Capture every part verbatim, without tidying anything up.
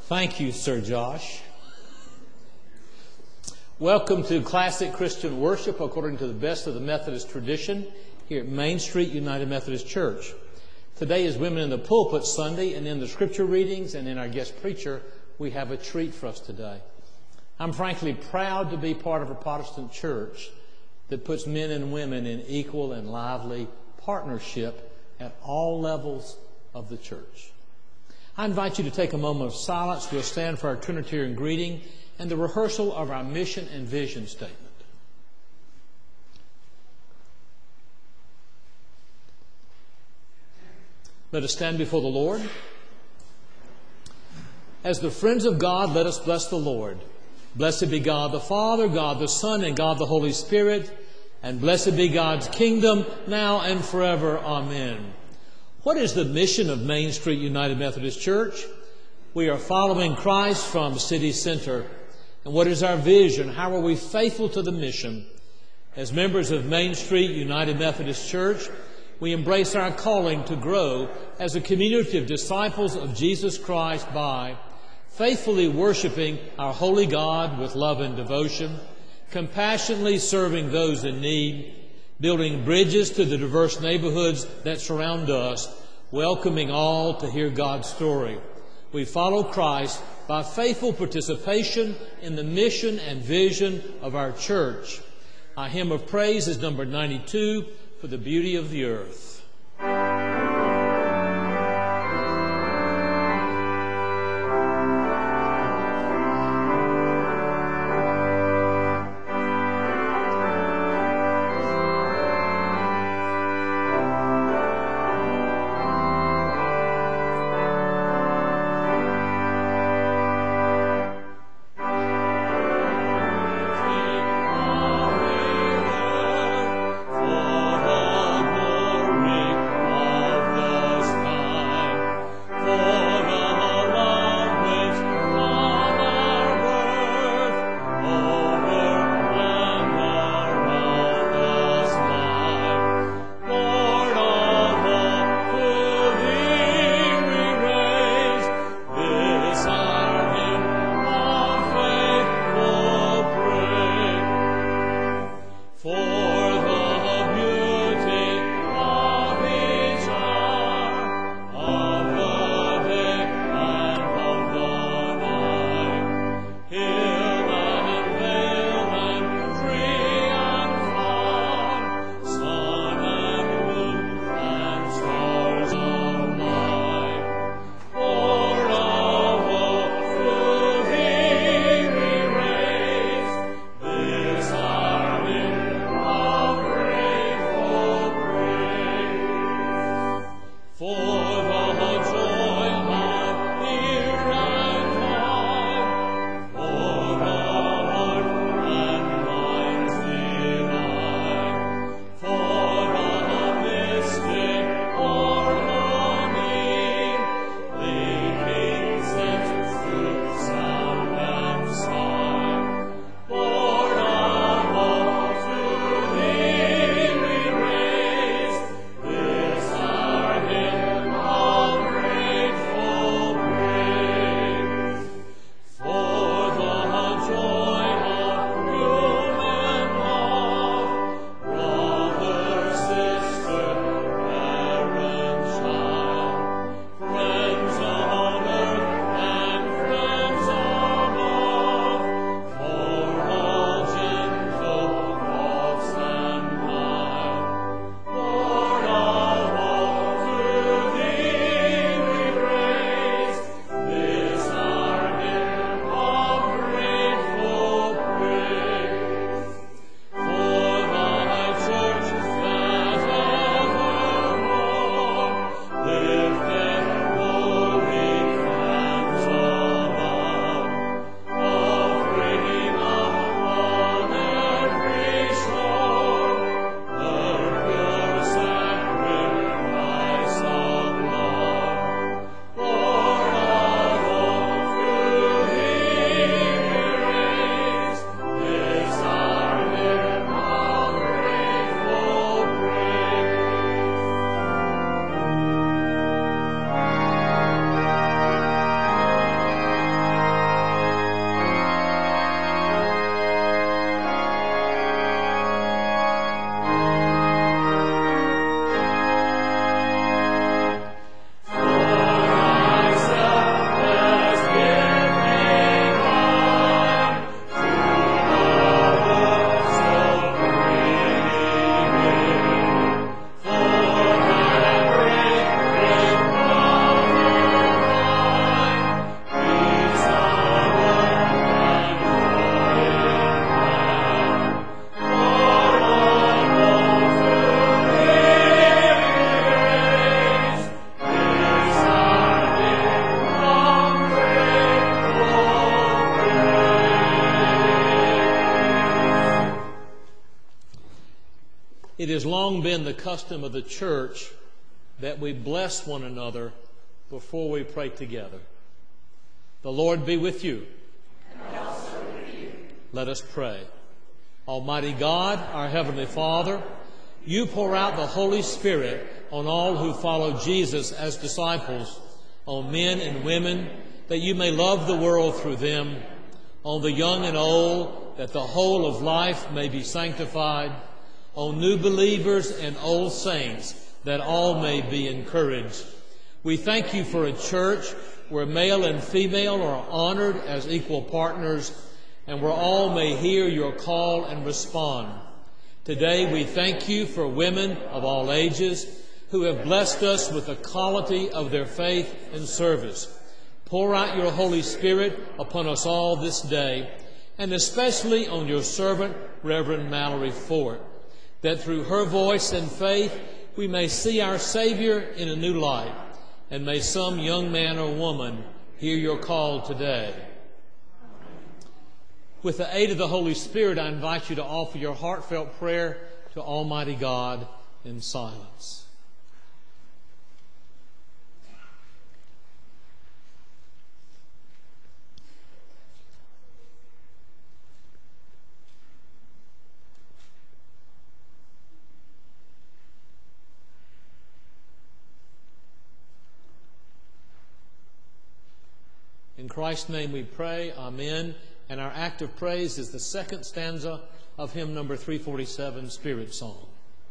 Thank you, Sir Josh. Welcome to Classic Christian Worship according to the best of the Methodist tradition here at Main Street United Methodist Church. Today is Women in the Pulpit Sunday, and in the scripture readings and in our guest preacher, we have a treat for us today. I'm frankly proud to be part of a Protestant church that puts men and women in equal and lively partnership at all levels of the church. I invite you to take a moment of silence. We'll stand for our Trinitarian greeting and the rehearsal of our mission and vision statement. Let us stand before the Lord. As the friends of God, let us bless the Lord. Blessed be God the Father, God the Son, and God the Holy Spirit, and blessed be God's kingdom, now and forever. Amen. What is the mission of Main Street United Methodist Church? We are following Christ from city center. And what is our vision? How are we faithful to the mission? As members of Main Street United Methodist Church, we embrace our calling to grow as a community of disciples of Jesus Christ by faithfully worshiping our holy God with love and devotion, compassionately serving those in need, building bridges to the diverse neighborhoods that surround us, welcoming all to hear God's story. We follow Christ by faithful participation in the mission and vision of our church. Our hymn of praise is number ninety-two, For the Beauty of the Earth. Glory has long been the custom of the church that we bless one another before we pray together. The Lord be with you. And also with you. Let us pray. Almighty God, our Heavenly Father, you pour out the Holy Spirit on all who follow Jesus as disciples, on men and women, that you may love the world through them, on the young and old, that the whole of life may be sanctified, on new believers and old saints, that all may be encouraged. We thank you for a church where male and female are honored as equal partners, and where all may hear your call and respond. Today we thank you for women of all ages who have blessed us with the quality of their faith and service. Pour out your Holy Spirit upon us all this day, and especially on your servant, Reverend Mallory Fort, that through her voice and faith we may see our Savior in a new light, and may some young man or woman hear your call today. With the aid of the Holy Spirit, I invite you to offer your heartfelt prayer to Almighty God in silence. In Christ's name we pray, amen. And our act of praise is the second stanza of hymn number three forty-seven, Spirit Song.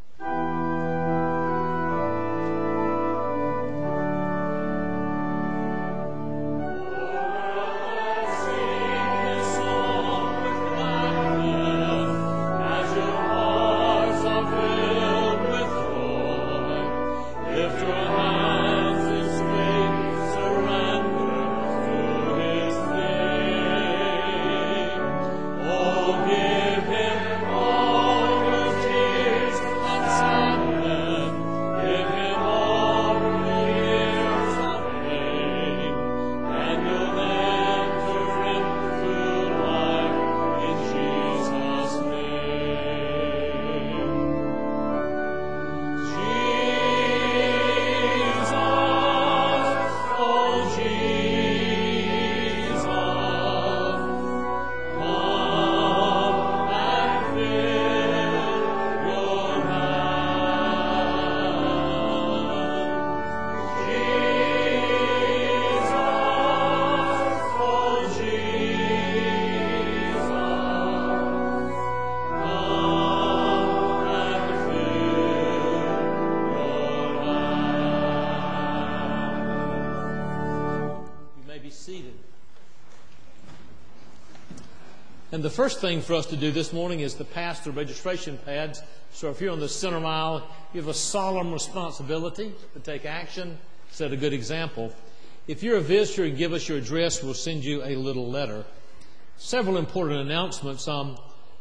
And the first thing for us to do this morning is to pass the registration pads. So if you're on the center aisle, you have a solemn responsibility to take action, set a good example. If you're a visitor and give us your address, we'll send you a little letter. Several important announcements. Um,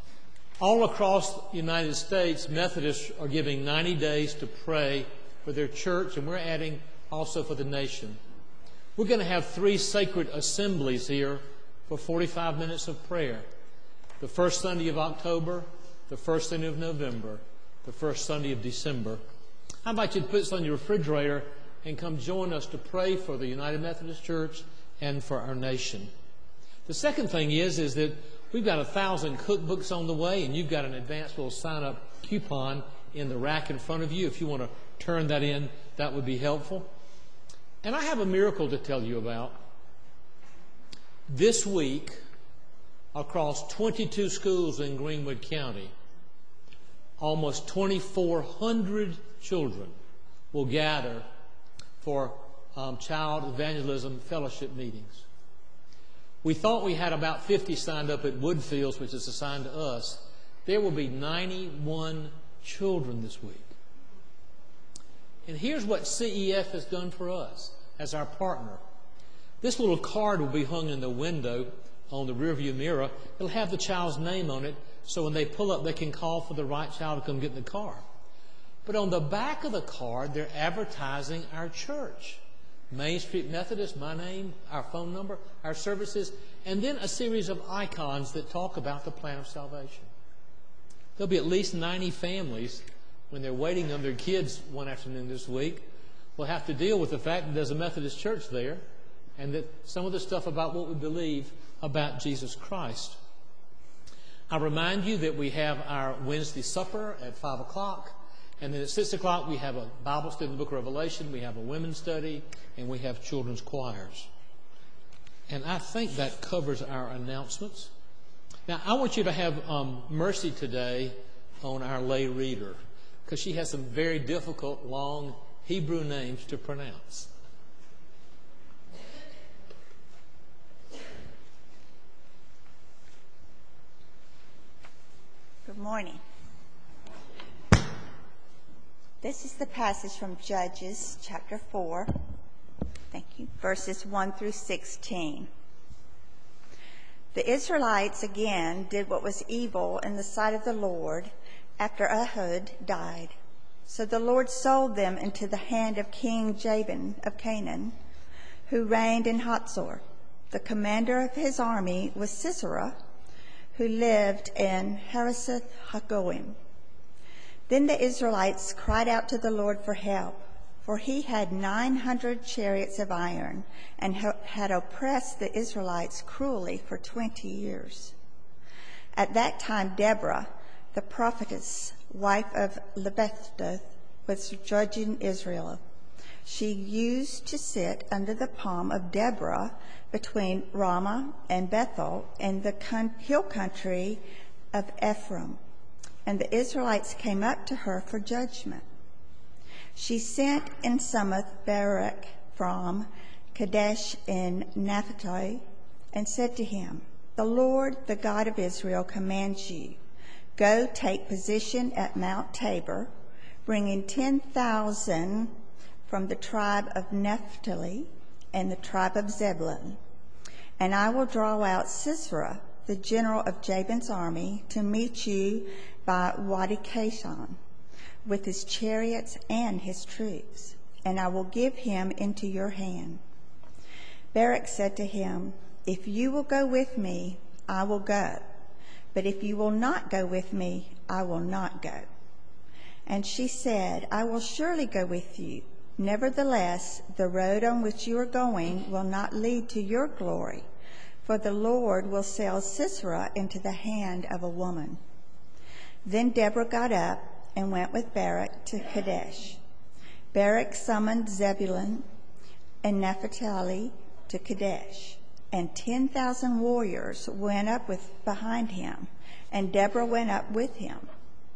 all across the United States, Methodists are giving ninety days to pray for their church, and we're adding also for the nation. We're going to have three sacred assemblies here for forty-five minutes of prayer. The first Sunday of October, the first Sunday of November, the first Sunday of December. I invite you to put this on your refrigerator and come join us to pray for the United Methodist Church and for our nation. The second thing is, is that we've got a thousand cookbooks on the way, and you've got an advanced little sign-up coupon in the rack in front of you. If you want to turn that in, that would be helpful. And I have a miracle to tell you about. This week, across twenty-two schools in Greenwood County, almost twenty-four hundred children will gather for um, child evangelism fellowship meetings. We thought we had about fifty signed up at Woodfields, which is assigned to us. There will be ninety-one children this week. And here's what C E F has done for us as our partner. This little card will be hung in the window on the rearview mirror. It'll have the child's name on it, so when they pull up, they can call for the right child to come get in the car. But on the back of the card, they're advertising our church. Main Street Methodist, my name, our phone number, our services, and then a series of icons that talk about the plan of salvation. There'll be at least ninety families when they're waiting on their kids one afternoon this week, will have to deal with the fact that there's a Methodist church there and that some of the stuff about what we believe about Jesus Christ. I remind you that we have our Wednesday supper at five o'clock, and then at six o'clock we have a Bible study in the book of Revelation, we have a women's study, and we have children's choirs. And I think that covers our announcements. Now, I want you to have um, mercy today on our lay reader, because she has some very difficult, long Hebrew names to pronounce. Good morning. This is the passage from Judges chapter four. Thank you. Verses one through sixteen. The Israelites again did what was evil in the sight of the Lord after Ehud died. So the Lord sold them into the hand of King Jabin of Canaan, who reigned in Hatzor. The commander of his army was Sisera, who lived in Harosheth Hagoyim. Then the Israelites cried out to the Lord for help, for he had nine hundred chariots of iron and had oppressed the Israelites cruelly for twenty years. At that time Deborah, the prophetess, wife of Lebethdoth, was judging Israel. She used to sit under the palm of Deborah between Ramah and Bethel in the hill country of Ephraim, and the Israelites came up to her for judgment. She sent and summoned Barak from Kadesh in Naphtali and said to him, "The Lord, the God of Israel, commands you, go take position at Mount Tabor, bringing ten thousand from the tribe of Naphtali and the tribe of Zebulun. And I will draw out Sisera, the general of Jabin's army, to meet you by Wadi Kishon with his chariots and his troops, and I will give him into your hand." Barak said to him, "If you will go with me, I will go. But if you will not go with me, I will not go." And she said, "I will surely go with you. Nevertheless, the road on which you are going will not lead to your glory, for the Lord will sell Sisera into the hand of a woman." Then Deborah got up and went with Barak to Kadesh. Barak summoned Zebulun and Naphtali to Kadesh, and ten thousand warriors went up with behind him, and Deborah went up with him.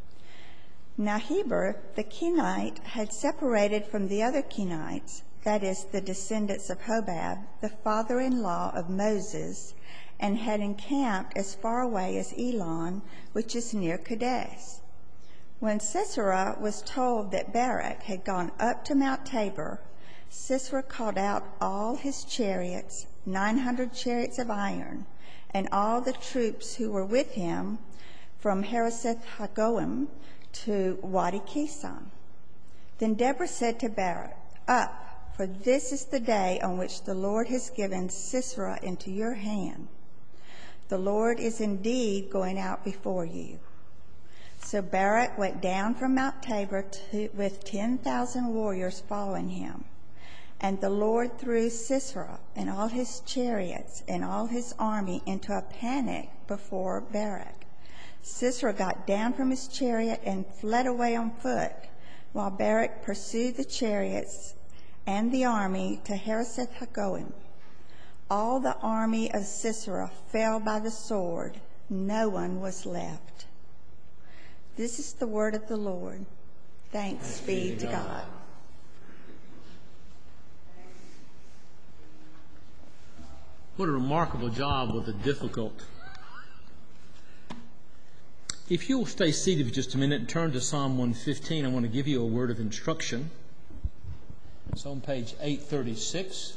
Now Heber the Kenite had separated from the other Kenites, that is, the descendants of Hobab, the father-in-law of Moses, and had encamped as far away as Elon, which is near Kadesh. When Sisera was told that Barak had gone up to Mount Tabor, Sisera called out all his chariots, nine hundred chariots of iron, and all the troops who were with him from Harosheth Hagoyim to Wadi Kishon. Then Deborah said to Barak, "Up, for this is the day on which the Lord has given Sisera into your hand. The Lord is indeed going out before you." So Barak went down from Mount Tabor to, with ten thousand warriors following him. And the Lord threw Sisera and all his chariots and all his army into a panic before Barak. Sisera got down from his chariot and fled away on foot, while Barak pursued the chariots and the army to Harosheth Hagoyim. All the army of Sisera fell by the sword. No one was left. This is the word of the Lord. Thanks be to God. What a remarkable job with a difficult. If you'll stay seated for just a minute and turn to Psalm one fifteen, I want to give you a word of instruction. It's on page eight thirty-six.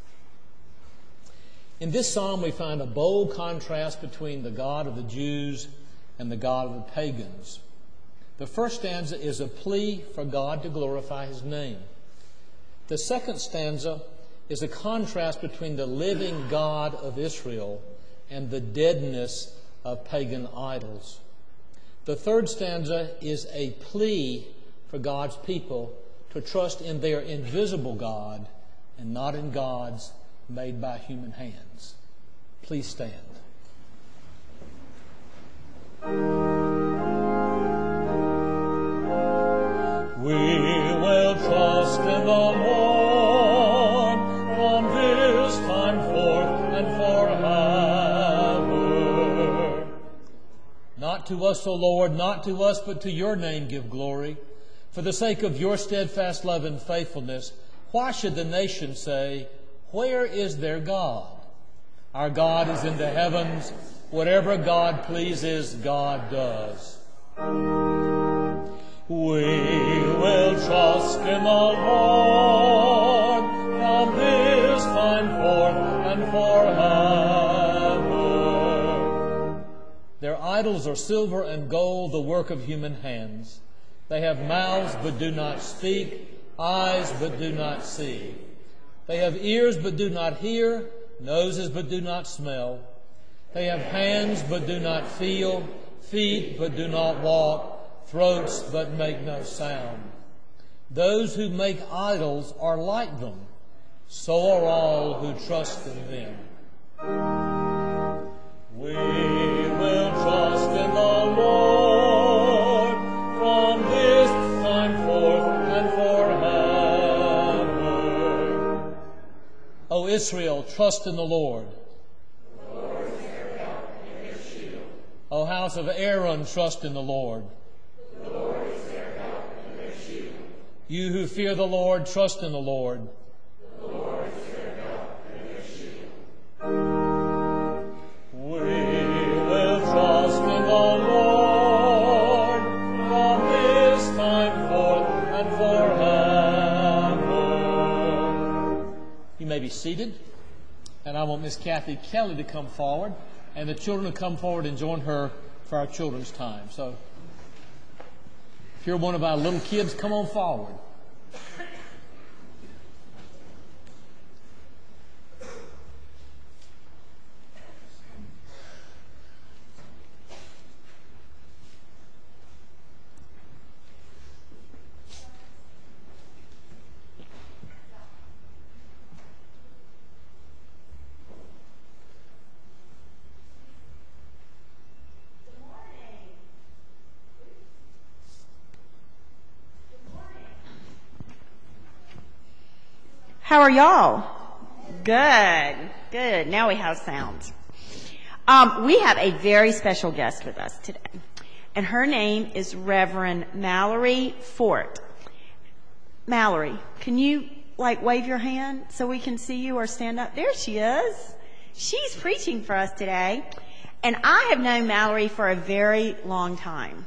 In this psalm, we find a bold contrast between the God of the Jews and the God of the pagans. The first stanza is a plea for God to glorify his name. The second stanza is a contrast between the living God of Israel and the deadness of pagan idols. The third stanza is a plea for God's people to trust in their invisible God and not in gods made by human hands. Please stand. We will trust in the Lord from this time forth and forever. Not to us, O Lord, not to us, but to your name give glory. For the sake of your steadfast love and faithfulness, why should the nations say, where is their God? Our God is in the heavens. Whatever God pleases, God does. We will trust in the Lord from this time forth and forever. Their idols are silver and gold, the work of human hands. They have mouths but do not speak, eyes but do not see. They have ears but do not hear, noses but do not smell. They have hands but do not feel, feet but do not walk, throats but make no sound. Those who make idols are like them. So are all who trust in them. We will trust in the Lord from this time forth and forever. O Israel, trust in the Lord. The Lord is their help and their shield. O house of Aaron, trust in the Lord. The Lord is their help and their shield. You who fear the Lord, trust in the Lord. The Lord is their help and their shield. We will trust in the Lord from this time forth and forever. You may be seated, and I want Miss Kathy Kelly to come forward, and the children to come forward and join her for our children's time. So, if you're one of our little kids, come on forward. How are y'all? Good, good. Now we have sound. Um, we have a very special guest with us today, and her name is Reverend Mallory Fort. Mallory, can you like wave your hand so we can see you or stand up? There she is. She's preaching for us today, and I have known Mallory for a very long time.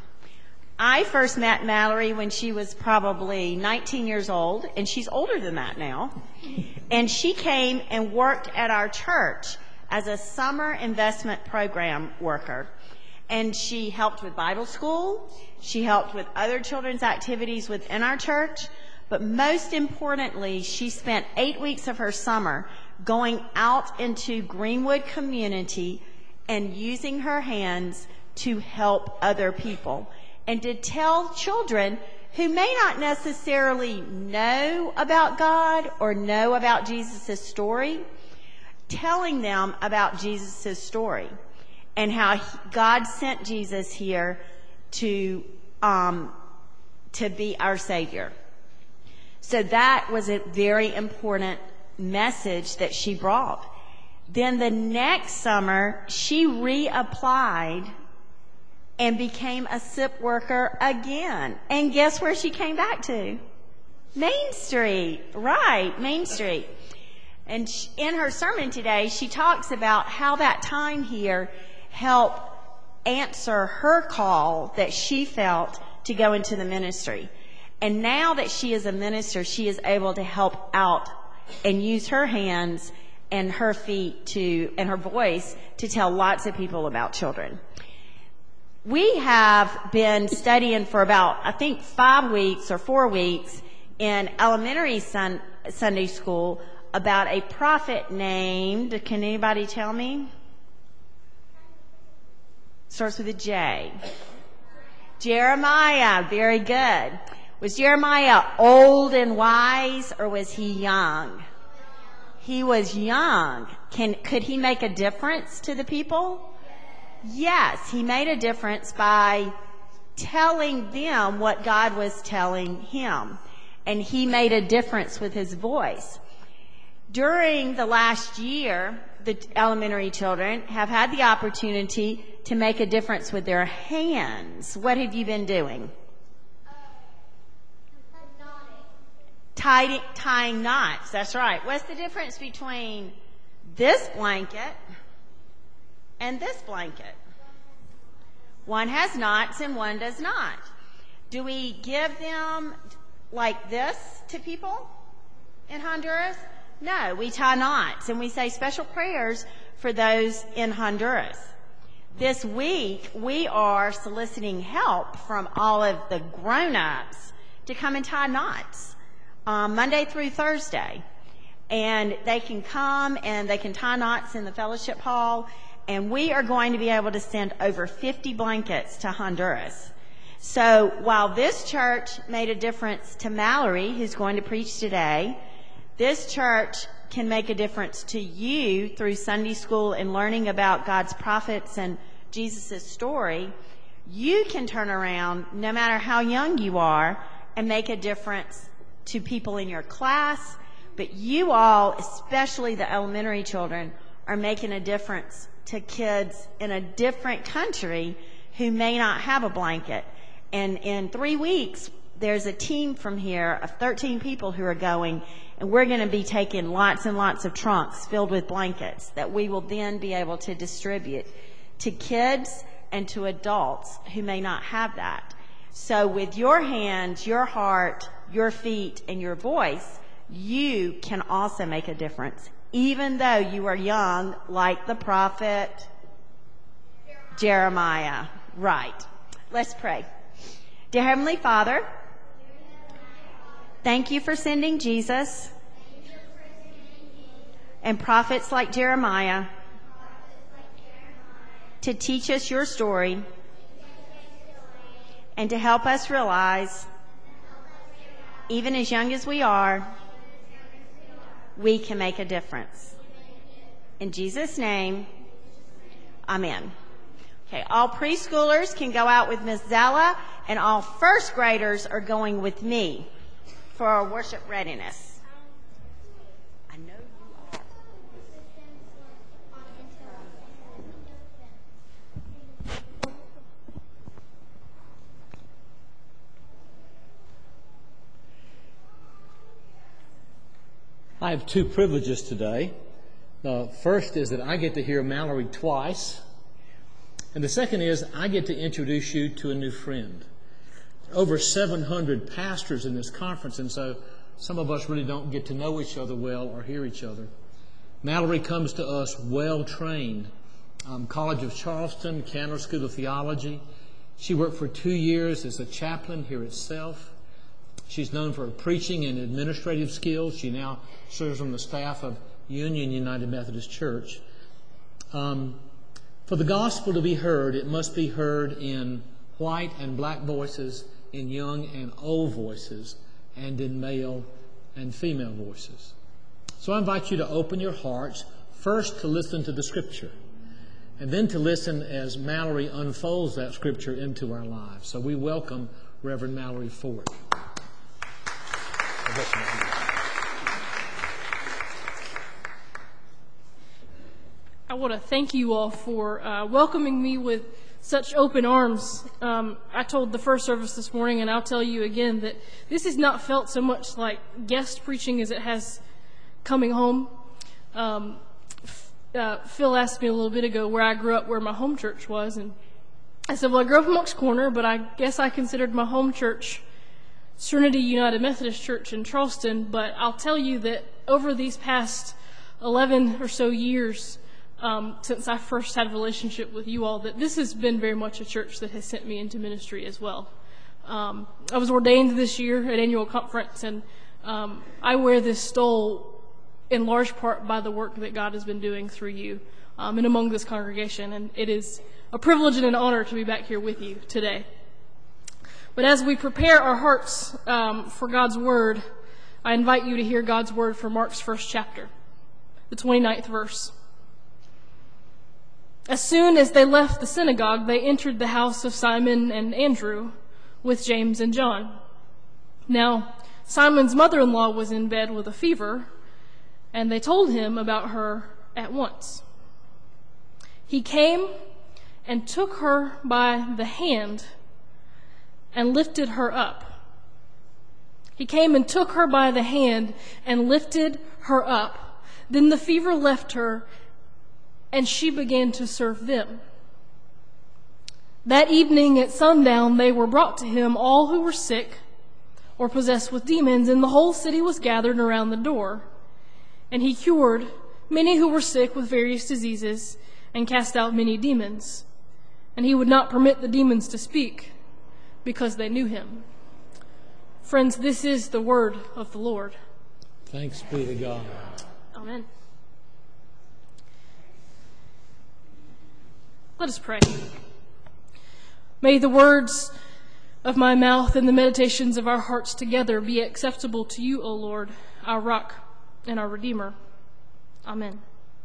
I first met Mallory when she was probably nineteen years old, and she's older than that now. And she came and worked at our church as a summer investment program worker. And she helped with Bible school. She helped with other children's activities within our church. But most importantly, she spent eight weeks of her summer going out into Greenwood community and using her hands to help other people, and to tell children who may not necessarily know about God or know about Jesus' story, telling them about Jesus' story and how he, God sent Jesus here to, um, to be our Savior. So that was a very important message that she brought. Then the next summer, she reapplied and became a S I P worker again. And guess where she came back to? Main Street. Right, Main Street. And she, in her sermon today, she talks about how that time here helped answer her call that she felt to go into the ministry. And now that she is a minister, she is able to help out and use her hands and her feet to, and her voice to tell lots of people about children. We have been studying for about, I think, five weeks or four weeks in elementary sun, Sunday school about a prophet named, can anybody tell me? Starts with a J. Jeremiah. Very good. Was Jeremiah old and wise, or was he young? He was young. Can, could he make a difference to the people? Yes, he made a difference by telling them what God was telling him. And he made a difference with his voice. During the last year, the elementary children have had the opportunity to make a difference with their hands. What have you been doing? Tying, tying knots, that's right. What's the difference between this blanket and this blanket? One has knots and one does not. Do we give them like this to people in Honduras? No, we tie knots and we say special prayers for those in Honduras. This week, we are soliciting help from all of the grown-ups to come and tie knots. Um, Monday through Thursday. And they can come and they can tie knots in the fellowship hall. And we are going to be able to send over fifty blankets to Honduras. So while this church made a difference to Mallory, who's going to preach today, this church can make a difference to you through Sunday school and learning about God's prophets and Jesus' story. You can turn around, no matter how young you are, and make a difference to people in your class, but you all, especially the elementary children, are making a difference to kids in a different country who may not have a blanket. And in three weeks, there's a team from here of thirteen people who are going, and we're going to be taking lots and lots of trunks filled with blankets that we will then be able to distribute to kids and to adults who may not have that. So with your hands, your heart, your feet, and your voice, you can also make a difference, even though you are young, like the prophet Jeremiah. Right. Let's pray. Dear Heavenly Father, thank you for sending Jesus and prophets like Jeremiah to teach us your story and to help us realize, even as young as we are, we can make a difference. In Jesus' name, amen. Okay, all preschoolers can go out with Miz Zella, and all first graders are going with me for our worship readiness. I know you are. I have two privileges today. The first is that I get to hear Mallory twice. And the second is I get to introduce you to a new friend. Over seven hundred pastors in this conference, and so some of us really don't get to know each other well or hear each other. Mallory comes to us well-trained. Um, College of Charleston, Candler School of Theology. She worked for two years as a chaplain here at Self. She's known for her preaching and administrative skills. She now serves on the staff of Union United Methodist Church. Um, for the gospel to be heard, it must be heard in white and black voices, in young and old voices, and in male and female voices. So I invite you to open your hearts, first to listen to the Scripture, and then to listen as Mallory unfolds that Scripture into our lives. So we welcome Reverend Mallory Ford. I want to thank you all for uh, welcoming me with such open arms. Um, I told the first service this morning, and I'll tell you again, that this has not felt so much like guest preaching as it has coming home. Um, uh, Phil asked me a little bit ago where I grew up, where my home church was, and I said, well, I grew up in Moncks Corner, but I guess I considered my home church Serenity United Methodist Church in Charleston. But I'll tell you that over these past eleven or so years, um, since I first had a relationship with you all, that this has been very much a church that has sent me into ministry as well. Um, I was ordained this year at annual conference, and um, I wear this stole in large part by the work that God has been doing through you um, and among this congregation. And it is a privilege and an honor to be back here with you today. But as we prepare our hearts um, for God's Word, I invite you to hear God's Word from Mark's first chapter, the twenty-ninth verse. As soon as they left the synagogue, they entered the house of Simon and Andrew with James and John. Now, Simon's mother-in-law was in bed with a fever, and they told him about her at once. He came and took her by the hand and lifted her up. He came and took her by the hand and lifted her up. Then the fever left her, and she began to serve them. That evening at sundown, they were brought to him, all who were sick or possessed with demons, and the whole city was gathered around the door. And he cured many who were sick with various diseases and cast out many demons. And he would not permit the demons to speak, because they knew him. Friends, this is the word of the Lord. Thanks be to God. Amen. Let us pray. May the words of my mouth and the meditations of our hearts together be acceptable to you, O Lord, our rock and our Redeemer. Amen.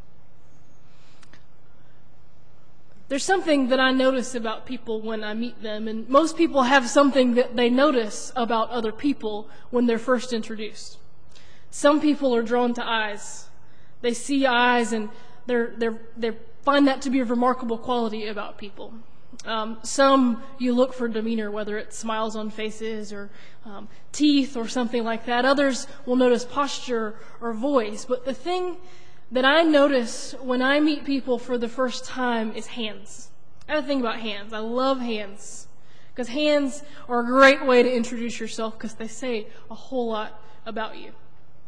There's something that I notice about people when I meet them, and most people have something that they notice about other people when they're first introduced. Some people are drawn to eyes. They see eyes, and they're, they're, they find that to be a remarkable quality about people. Um, some you look for demeanor, whether it's smiles on faces or um, teeth or something like that. Others will notice posture or voice. But the thing that I notice when I meet people for the first time is hands. I have a thing about hands. I love hands, because hands are a great way to introduce yourself, because they say a whole lot about you.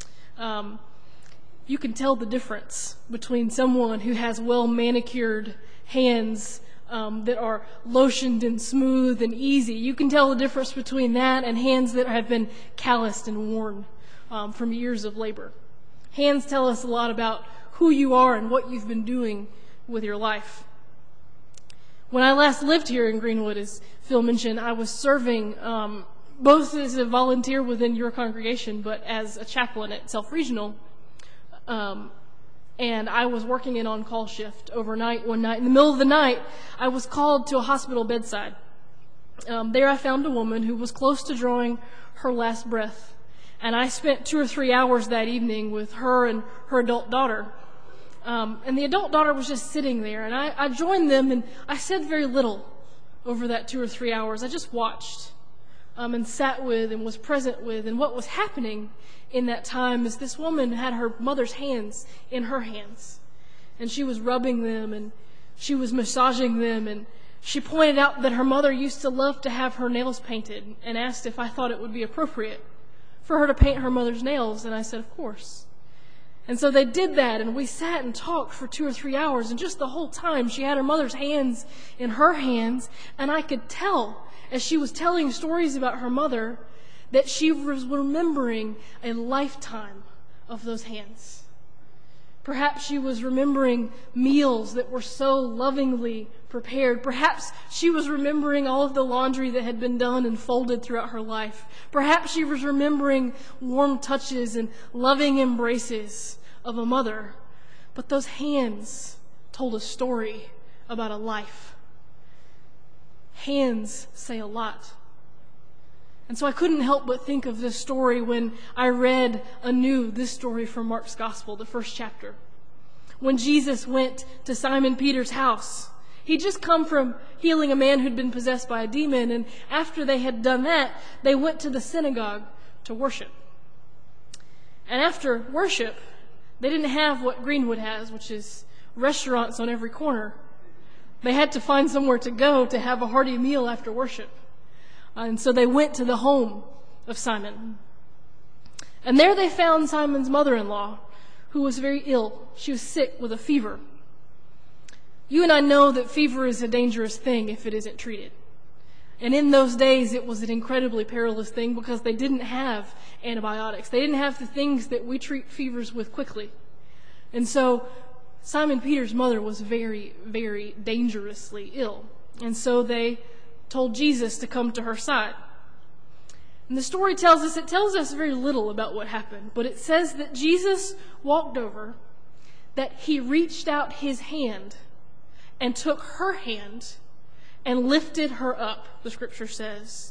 Um, you can tell the difference between someone who has well manicured hands um, that are lotioned and smooth and easy. You can tell the difference between that and hands that have been calloused and worn um, from years of labor. Hands tell us a lot about who you are and what you've been doing with your life. When I last lived here in Greenwood, as Phil mentioned, I was serving um, both as a volunteer within your congregation, but as a chaplain at Self Regional. Um, and I was working an on-call shift overnight one night. In the middle of the night, I was called to a hospital bedside. Um, there I found a woman who was close to drawing her last breath. And I spent two or three hours that evening with her and her adult daughter. Um, and the adult daughter was just sitting there. And I, I joined them, and I said very little over that two or three hours. I just watched um, and sat with and was present with. And what was happening in that time is this woman had her mother's hands in her hands. And she was rubbing them, and she was massaging them. And she pointed out that her mother used to love to have her nails painted, and asked if I thought it would be appropriate for her to paint her mother's nails. And I said, of course. And so they did that, and we sat and talked for two or three hours, and just the whole time she had her mother's hands in her hands, and I could tell as she was telling stories about her mother that she was remembering a lifetime of those hands. Perhaps she was remembering meals that were so lovingly prepared. Perhaps she was remembering all of the laundry that had been done and folded throughout her life. Perhaps she was remembering warm touches and loving embraces of a mother. But those hands told a story about a life. Hands say a lot. And so I couldn't help but think of this story when I read anew this story from Mark's Gospel, the first chapter. When Jesus went to Simon Peter's house, he'd just come from healing a man who'd been possessed by a demon, and after they had done that, they went to the synagogue to worship. And after worship, they didn't have what Greenwood has, which is restaurants on every corner. They had to find somewhere to go to have a hearty meal after worship. And so they went to the home of Simon. And there they found Simon's mother-in-law, who was very ill. She was sick with a fever. You and I know that fever is a dangerous thing if it isn't treated. And in those days, it was an incredibly perilous thing because they didn't have antibiotics. They didn't have the things that we treat fevers with quickly. And so Simon Peter's mother was very, very dangerously ill. And so they told Jesus to come to her side. And the story tells us, it tells us very little about what happened, but it says that Jesus walked over, that he reached out his hand and took her hand and lifted her up, the scripture says,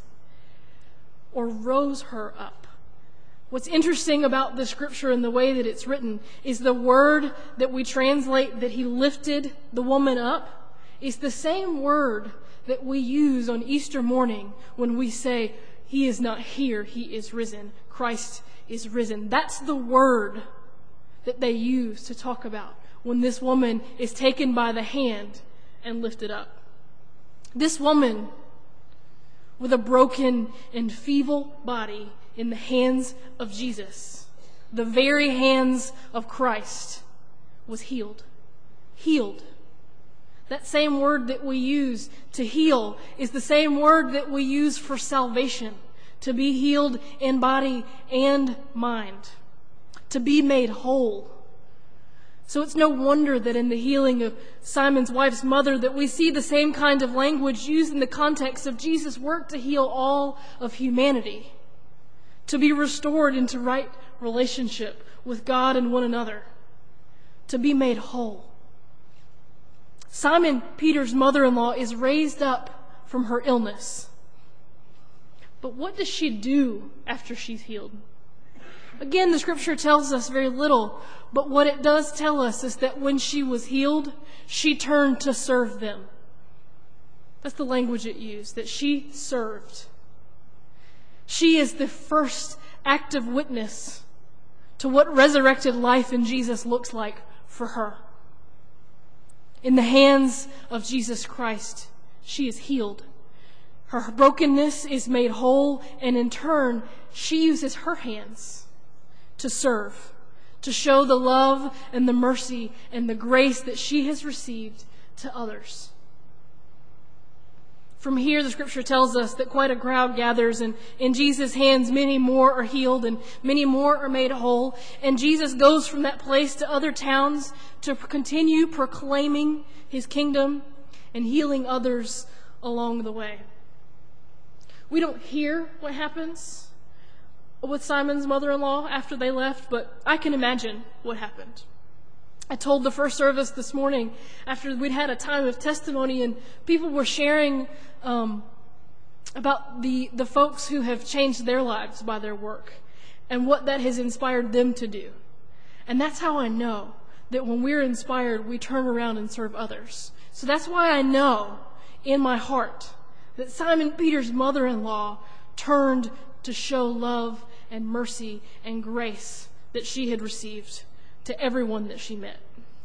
or rose her up. What's interesting about the scripture and the way that it's written is the word that we translate that he lifted the woman up is the same word that we use on Easter morning when we say, he is not here, he is risen. Christ is risen. That's the word that they use to talk about when this woman is taken by the hand and lifted up. This woman with a broken and feeble body in the hands of Jesus, the very hands of Christ, was healed. Healed. That same word that we use to heal is the same word that we use for salvation, to be healed in body and mind, to be made whole. So it's no wonder that in the healing of Simon's wife's mother that we see the same kind of language used in the context of Jesus' work to heal all of humanity, to be restored into right relationship with God and one another, to be made whole. Simon Peter's mother-in-law is raised up from her illness. But what does she do after she's healed? Again, the scripture tells us very little, but what it does tell us is that when she was healed, she turned to serve them. That's the language it used, that she served. She is the first active witness to what resurrected life in Jesus looks like for her. In the hands of Jesus Christ, she is healed. Her brokenness is made whole, and in turn, she uses her hands to serve, to show the love and the mercy and the grace that she has received to others. From here, the scripture tells us that quite a crowd gathers, and in Jesus' hands, many more are healed and many more are made whole. And Jesus goes from that place to other towns to continue proclaiming his kingdom and healing others along the way. We don't hear what happens with Simon's mother-in-law after they left, but I can imagine what happened. I told the first service this morning after we'd had a time of testimony and people were sharing um, about the, the folks who have changed their lives by their work and what that has inspired them to do. And that's how I know that when we're inspired, we turn around and serve others. So that's why I know in my heart that Simon Peter's mother-in-law turned to show love and mercy and grace that she had received to everyone that she met.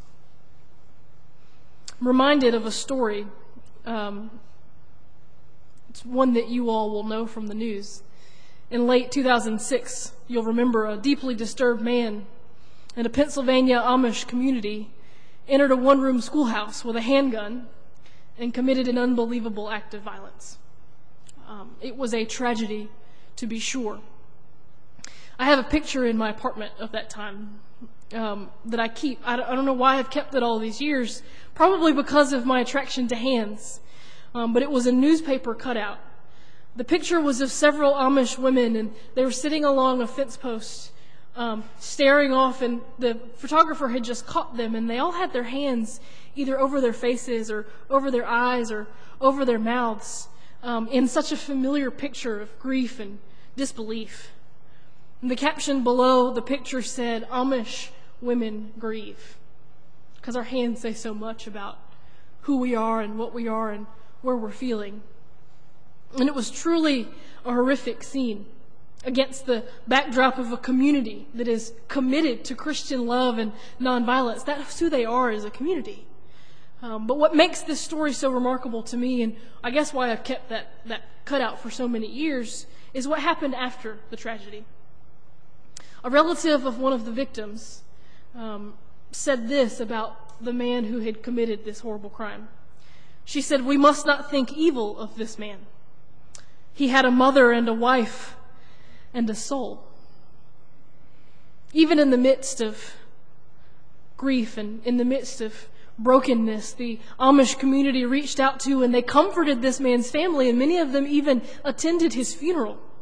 I'm reminded of a story. Um, it's one that you all will know from the news. In late two thousand six, you'll remember a deeply disturbed man in a Pennsylvania Amish community entered a one-room schoolhouse with a handgun and committed an unbelievable act of violence. Um, it was a tragedy, to be sure. I have a picture in my apartment of that time um, that I keep. I don't, I don't know why I've kept it all these years, probably because of my attraction to hands. Um, but it was a newspaper cutout. The picture was of several Amish women, and they were sitting along a fence post, um, staring off, and the photographer had just caught them, and they all had their hands either over their faces or over their eyes or over their mouths um, in such a familiar picture of grief and disbelief. And the caption below the picture said, "Amish women grieve," because our hands say so much about who we are and what we are and where we're feeling. And it was truly a horrific scene against the backdrop of a community that is committed to Christian love and nonviolence. That's who they are as a community. Um, but what makes this story so remarkable to me, and I guess why I've kept that, that cutout for so many years, is what happened after the tragedy. A relative of one of the victims um, said this about the man who had committed this horrible crime. She said, "We must not think evil of this man. He had a mother and a wife and a soul." Even in the midst of grief and in the midst of brokenness, the Amish community reached out to and they comforted this man's family, and many of them even attended his funeral.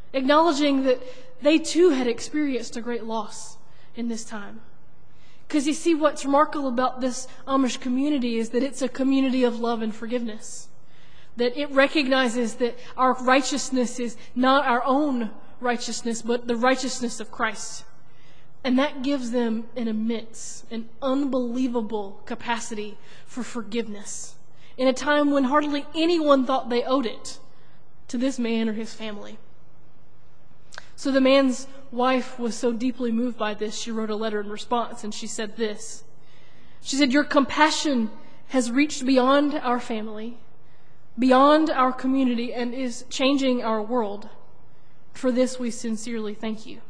acknowledging that they too had experienced a great loss in this time. Because you see, what's remarkable about this Amish community is that it's a community of love and forgiveness. That it recognizes that our righteousness is not our own righteousness, but the righteousness of Christ. And that gives them an immense, an unbelievable capacity for forgiveness in a time when hardly anyone thought they owed it to this man or his family. So the man's wife was so deeply moved by this, she wrote a letter in response, and she said this. She said, "Your compassion has reached beyond our family, beyond our community, and is changing our world. For this we sincerely thank you."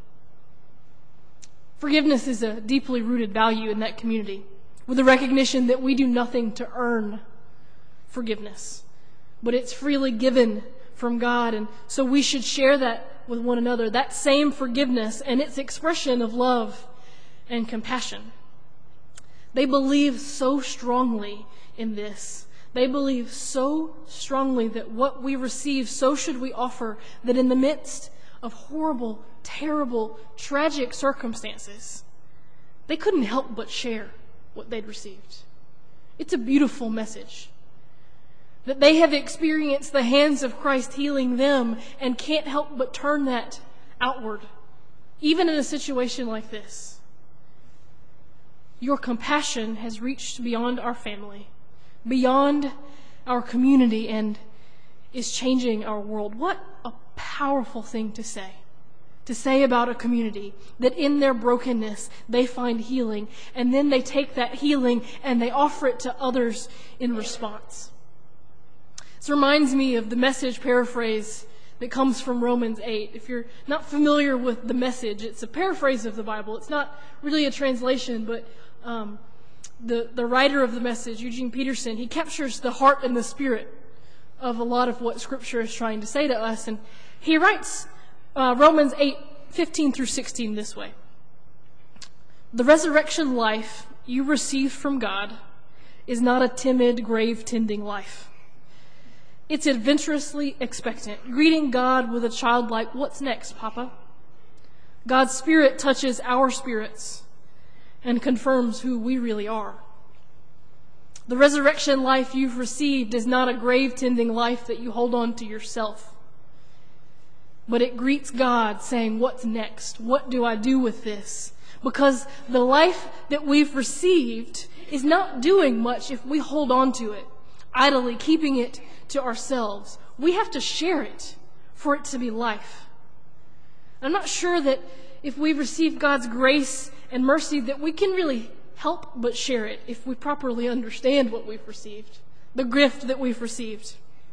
Forgiveness is a deeply rooted value in that community, with the recognition that we do nothing to earn forgiveness, but it's freely given from God, and so we should share that with one another, that same forgiveness and its expression of love and compassion. They believe so strongly in this. They believe so strongly that what we receive, so should we offer, that in the midst of horrible, terrible, tragic circumstances, they couldn't help but share what they'd received. It's a beautiful message. That they have experienced the hands of Christ healing them and can't help but turn that outward, even in a situation like this. Your compassion has reached beyond our family, beyond our community, and is changing our world. What a powerful thing to say. To say about a community that in their brokenness they find healing, and then they take that healing and they offer it to others in response. This reminds me of the Message paraphrase that comes from Romans eight. If you're not familiar with the Message, it's a paraphrase of the Bible. It's not really a translation, but um, the, the writer of the Message, Eugene Peterson, he captures the heart and the spirit of a lot of what Scripture is trying to say to us. And he writes uh, Romans eight, fifteen through sixteen this way. "The resurrection life you received from God is not a timid, grave-tending life. It's adventurously expectant, greeting God with a childlike, 'What's next, Papa?' God's Spirit touches our spirits and confirms who we really are. The resurrection life you've received is not a grave-tending life that you hold on to yourself, but it greets God saying, 'What's next? What do I do with this?' Because the life that we've received is not doing much if we hold on to it, idly keeping it to ourselves. We have to share it for it to be life. I'm not sure that if we receive God's grace and mercy that we can really help but share it if we properly understand what we've received, the gift that we've received.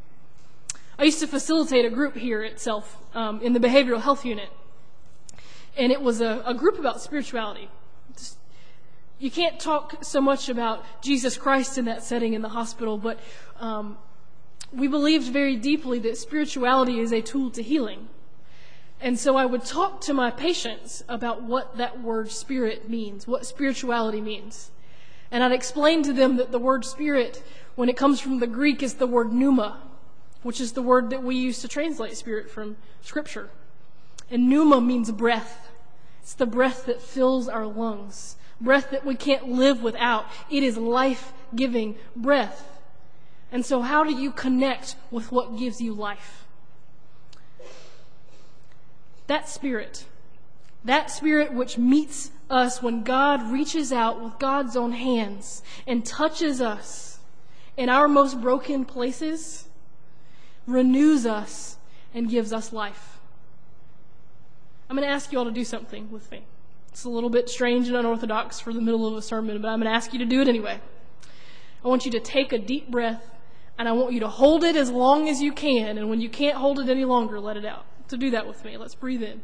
I used to facilitate a group here at Self um, in the behavioral health unit, and it was a, a group about spirituality. Just, you can't talk so much about Jesus Christ in that setting in the hospital, but um, we believed very deeply that spirituality is a tool to healing. And so I would talk to my patients about what that word spirit means, what spirituality means. And I'd explain to them that the word spirit, when it comes from the Greek, is the word pneuma, which is the word that we use to translate spirit from Scripture. And pneuma means breath. It's the breath that fills our lungs, breath that we can't live without. It is life-giving breath. And so how do you connect with what gives you life? That spirit, that spirit which meets us when God reaches out with God's own hands and touches us in our most broken places, renews us and gives us life. I'm going to ask you all to do something with me. It's a little bit strange and unorthodox for the middle of a sermon, but I'm going to ask you to do it anyway. I want you to take a deep breath, and I want you to hold it as long as you can, and when you can't hold it any longer, let it out. So do that with me. Let's breathe in.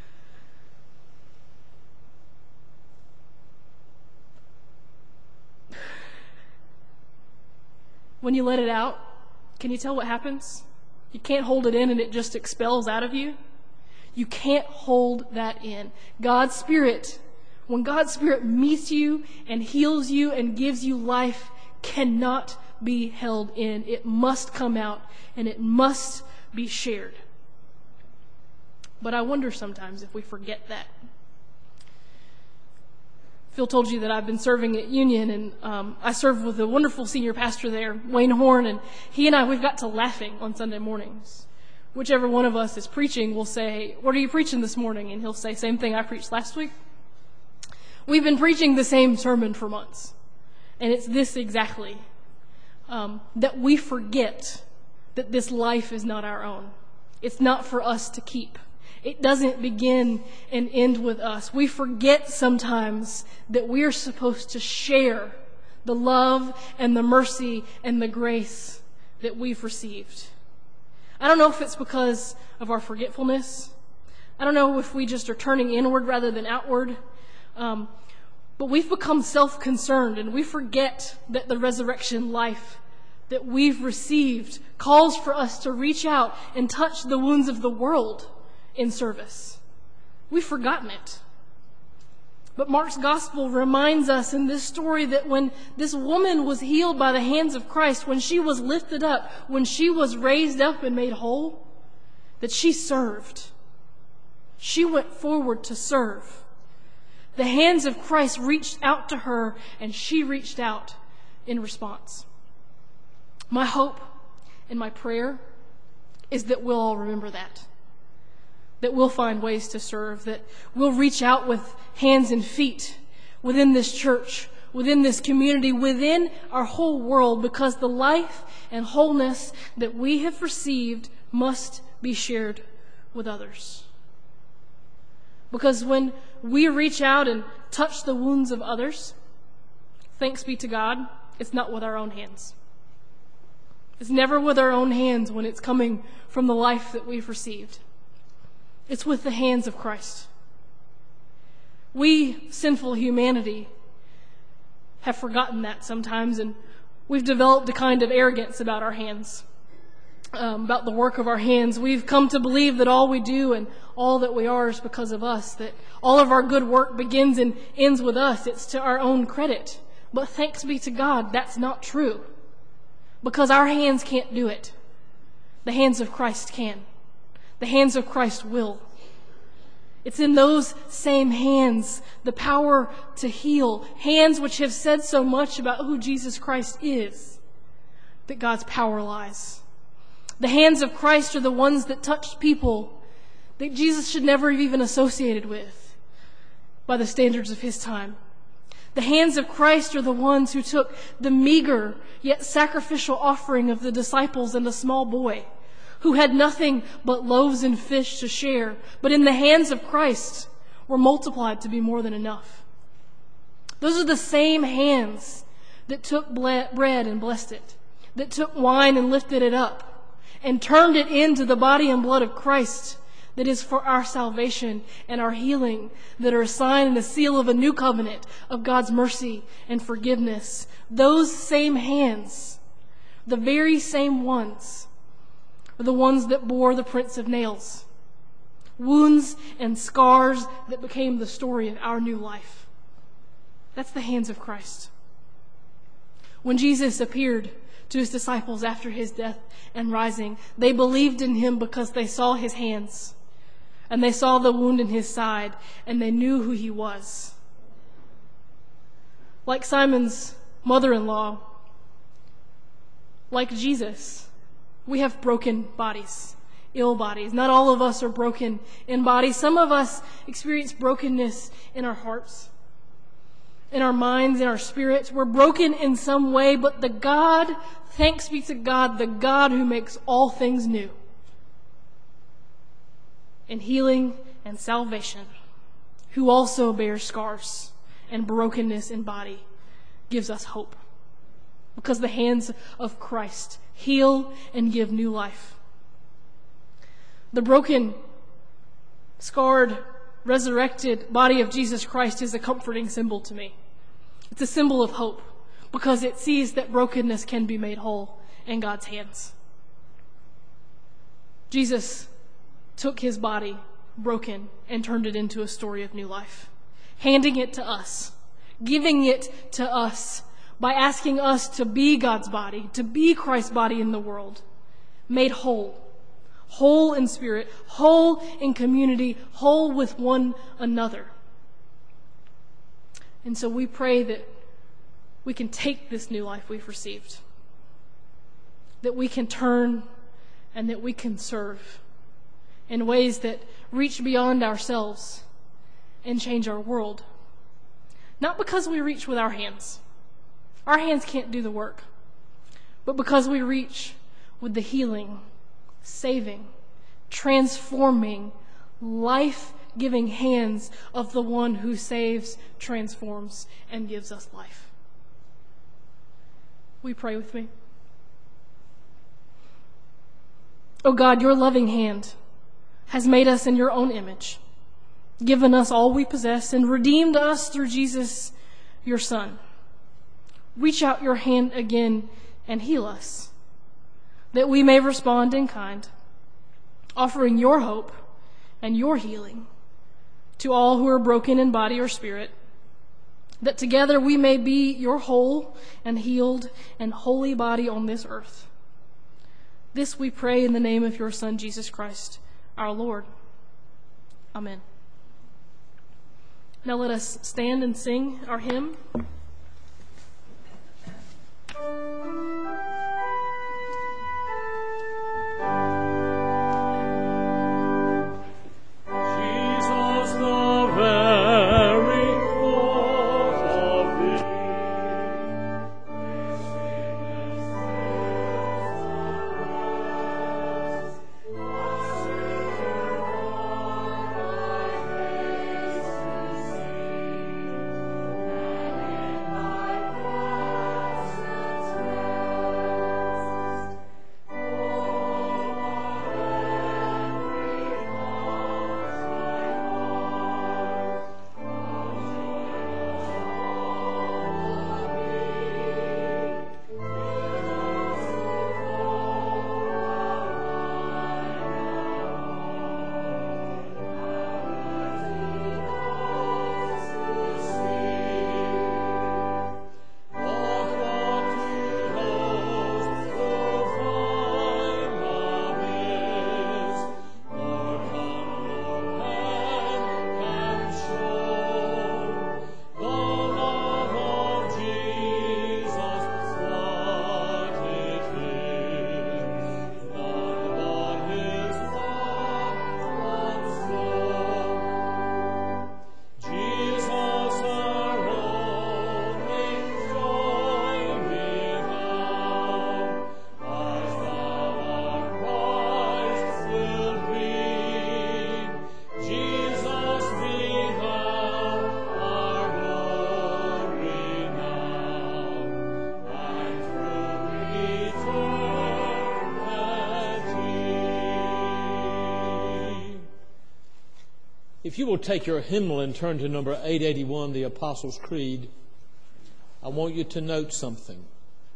When you let it out, can you tell what happens? You can't hold it in and it just expels out of you. You can't hold that in. God's Spirit, when God's Spirit meets you and heals you and gives you life, cannot be held in. It must come out and it must be shared. But I wonder sometimes if we forget that. Phil told you that I've been serving at Union, and um, I serve with a wonderful senior pastor there, Wayne Horn, and he and I, we've got to laughing on Sunday mornings. Whichever one of us is preaching will say, "What are you preaching this morning?" And he'll say, "Same thing I preached last week." We've been preaching the same sermon for months, and it's this exactly, um, that we forget that this life is not our own. It's not for us to keep. It doesn't begin and end with us. We forget sometimes that we are supposed to share the love and the mercy and the grace that we've received. I don't know if it's because of our forgetfulness. I don't know if we just are turning inward rather than outward. Um, but we've become self-concerned, and we forget that the resurrection life that we've received calls for us to reach out and touch the wounds of the world in service. We've forgotten it. But Mark's gospel reminds us in this story that when this woman was healed by the hands of Christ, when she was lifted up, when she was raised up and made whole, that she served. She went forward to serve. The hands of Christ reached out to her, and she reached out in response. My hope and my prayer is that we'll all remember that. That we'll find ways to serve, that we'll reach out with hands and feet within this church, within this community, within our whole world, because the life and wholeness that we have received must be shared with others. Because when we reach out and touch the wounds of others, thanks be to God, it's not with our own hands. It's never with our own hands when it's coming from the life that we've received. It's with the hands of Christ. We, sinful humanity, have forgotten that sometimes, and we've developed a kind of arrogance about our hands, um, about the work of our hands. We've come to believe that all we do and all that we are is because of us, that all of our good work begins and ends with us. It's to our own credit. But thanks be to God, that's not true, because our hands can't do it. The hands of Christ can. The hands of Christ will. It's in those same hands, the power to heal, hands which have said so much about who Jesus Christ is, that God's power lies. The hands of Christ are the ones that touched people that Jesus should never have even associated with by the standards of his time. The hands of Christ are the ones who took the meager yet sacrificial offering of the disciples and the small boy, who had nothing but loaves and fish to share, but in the hands of Christ were multiplied to be more than enough. Those are the same hands that took bread and blessed it, that took wine and lifted it up, and turned it into the body and blood of Christ that is for our salvation and our healing, that are a sign and a seal of a new covenant of God's mercy and forgiveness. Those same hands, the very same ones, are the ones that bore the prints of nails, wounds and scars that became the story of our new life. That's the hands of Christ. When Jesus appeared to his disciples after his death and rising, they believed in him because they saw his hands, and they saw the wound in his side, and they knew who he was. Like Simon's mother-in-law, like Jesus, we have broken bodies, ill bodies. Not all of us are broken in bodies. Some of us experience brokenness in our hearts, in our minds, in our spirits. We're broken in some way, but the God, thanks be to God, the God who makes all things new, in healing and salvation, who also bears scars and brokenness in body, gives us hope. Because the hands of Christ heal and give new life. The broken, scarred, resurrected body of Jesus Christ is a comforting symbol to me. It's a symbol of hope because it sees that brokenness can be made whole in God's hands. Jesus took his body, broken, and turned it into a story of new life, handing it to us, giving it to us, by asking us to be God's body, to be Christ's body in the world, made whole, whole in spirit, whole in community, whole with one another. And so we pray that we can take this new life we've received, that we can turn and that we can serve in ways that reach beyond ourselves and change our world. Not because we reach with our hands. Our hands can't do the work. But because we reach with the healing, saving, transforming, life-giving hands of the one who saves, transforms, and gives us life. Will you pray with me? Oh God, your loving hand has made us in your own image, given us all we possess, and redeemed us through Jesus, your Son. Reach out your hand again and heal us, that we may respond in kind, offering your hope and your healing to all who are broken in body or spirit, that together we may be your whole and healed and holy body on this earth. This we pray in the name of your Son, Jesus Christ, our Lord. Amen. Now let us stand and sing our hymn. If you will take your hymnal and turn to number eight eighty-one, the Apostles' Creed, I want you to note something.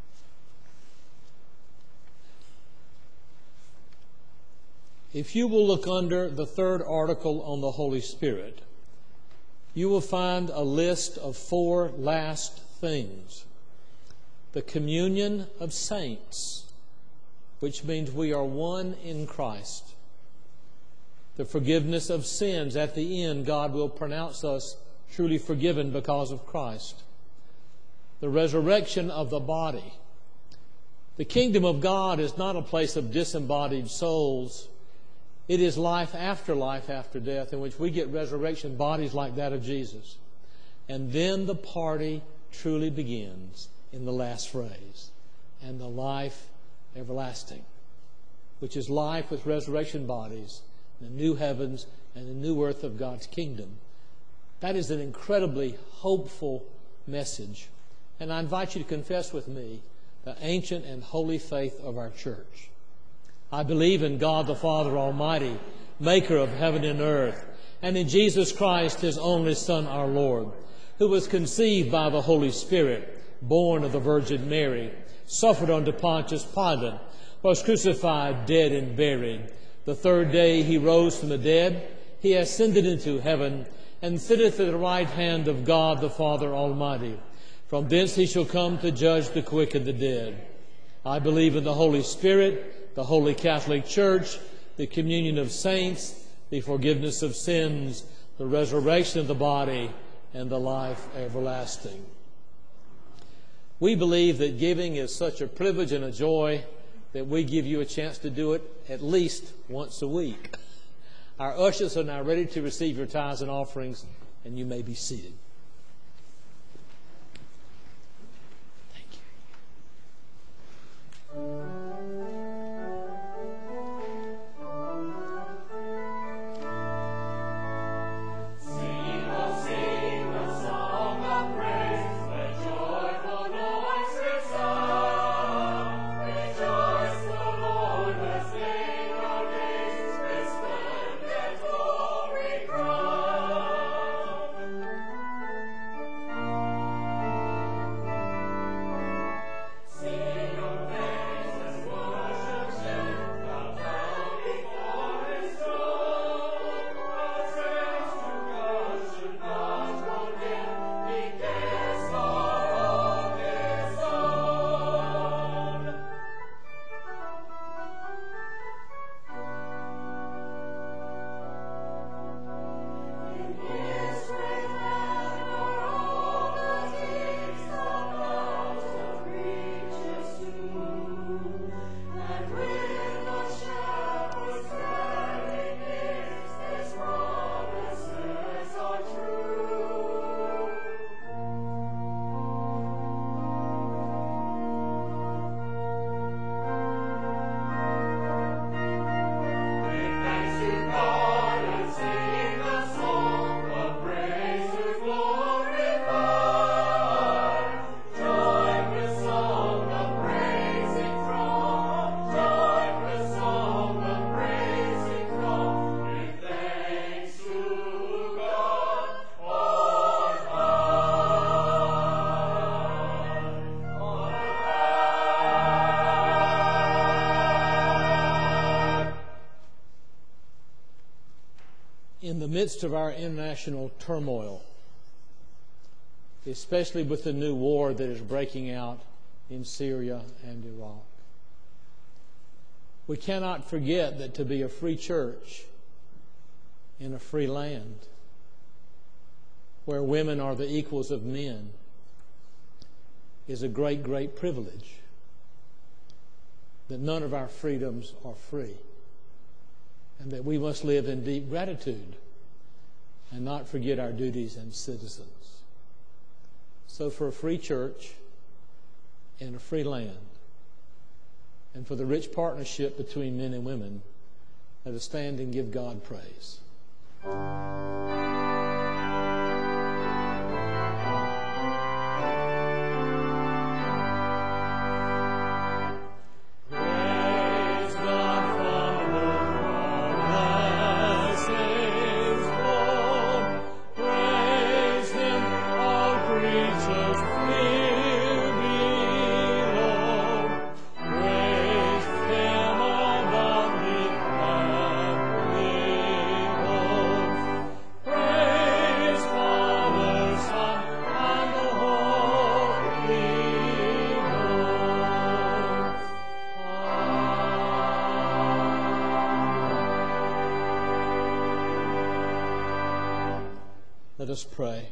If you will look under the third article on the Holy Spirit, you will find a list of four last things. The communion of saints, which means we are one in Christ. The forgiveness of sins. At the end, God will pronounce us truly forgiven because of Christ. The resurrection of the body. The kingdom of God is not a place of disembodied souls. It is life after life after death, in which we get resurrection bodies like that of Jesus. And then the party truly begins in the last phrase. And the life everlasting, which is life with resurrection bodies, the new heavens and the new earth of God's kingdom. That is an incredibly hopeful message. And I invite you to confess with me the ancient and holy faith of our church. I believe in God the Father Almighty, maker of heaven and earth, and in Jesus Christ, His only Son, our Lord, who was conceived by the Holy Spirit, born of the Virgin Mary, suffered under Pontius Pilate, was crucified, dead, and buried. The third day He rose from the dead. He ascended into heaven and sitteth at the right hand of God the Father Almighty. From thence He shall come to judge the quick and the dead. I believe in the Holy Spirit, the Holy Catholic Church, the communion of saints, the forgiveness of sins, the resurrection of the body, and the life everlasting. We believe that giving is such a privilege and a joy that we give you a chance to do it at least once a week. Our ushers are now ready to receive your tithes and offerings, and you may be seated. Thank you. In the midst of our international turmoil, especially with the new war that is breaking out in Syria and Iraq, we cannot forget that to be a free church in a free land where women are the equals of men is a great, great privilege, that none of our freedoms are free, and that we must live in deep gratitude and not forget our duties as citizens. So for a free church in a free land, and for the rich partnership between men and women, let us stand and give God praise. Let us pray.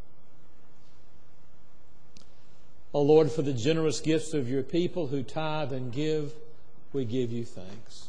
O Lord, for the generous gifts of your people who tithe and give, we give you thanks.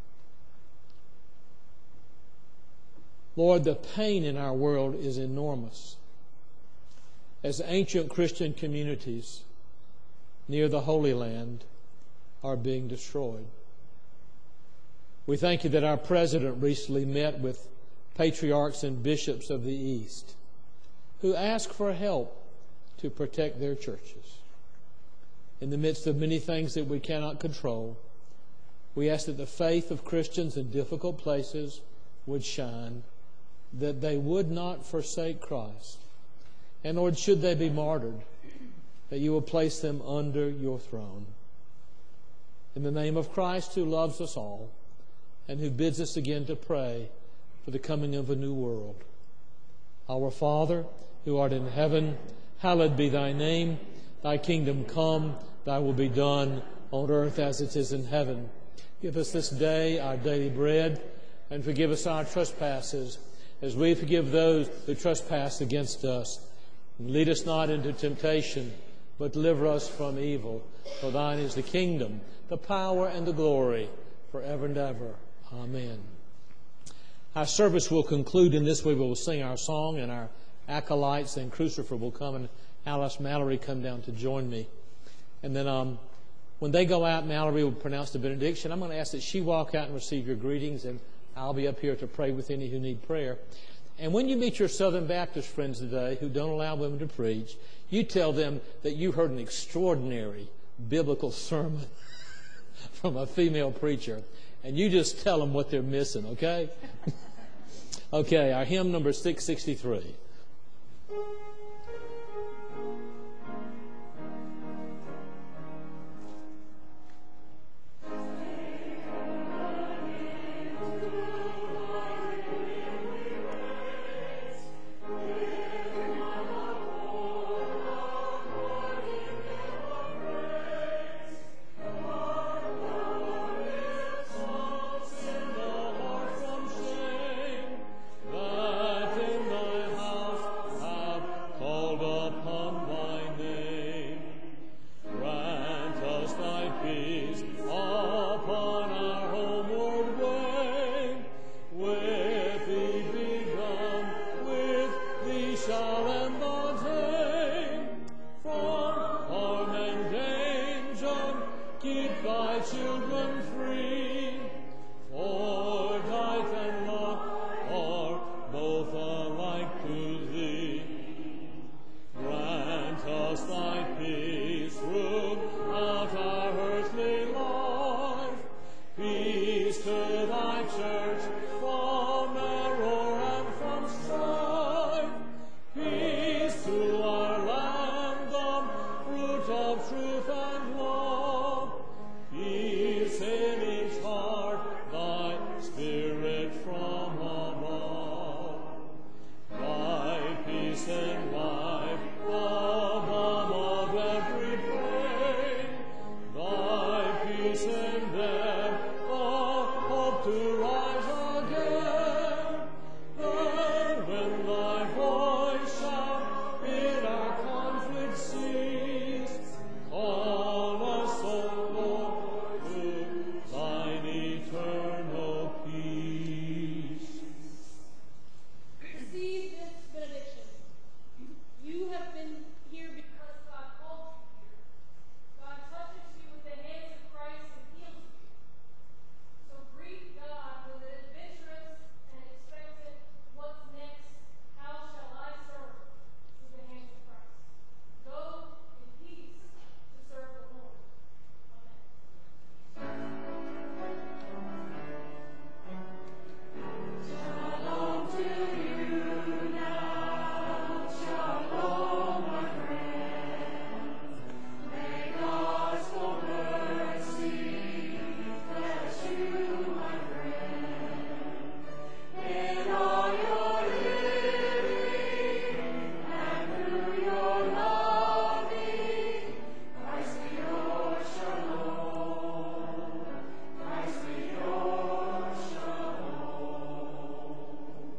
Lord, the pain in our world is enormous as ancient Christian communities near the Holy Land are being destroyed. We thank you that our president recently met with patriarchs and bishops of the East who ask for help to protect their churches. In the midst of many things that we cannot control, we ask that the faith of Christians in difficult places would shine, that they would not forsake Christ. And Lord, should they be martyred, that you will place them under your throne. In the name of Christ, who loves us all and who bids us again to pray for the coming of a new world. Our Father, who art in heaven, hallowed be thy name. Thy kingdom come, thy will be done on earth as it is in heaven. Give us this day our daily bread, and forgive us our trespasses, as we forgive those who trespass against us. And lead us not into temptation, but deliver us from evil. For thine is the kingdom, the power, and the glory, forever and ever. Amen. Our service will conclude in this way. We will sing our song, and our acolytes and crucifer will come, and Alice Mallory come down to join me. And then um, when they go out, Mallory will pronounce the benediction. I'm going to ask that she walk out and receive your greetings, and I'll be up here to pray with any who need prayer. And when you meet your Southern Baptist friends today who don't allow women to preach, you tell them that you heard an extraordinary biblical sermon from a female preacher. And you just tell them what they're missing, okay? Okay, our hymn number six sixty-three. Keep thy children free.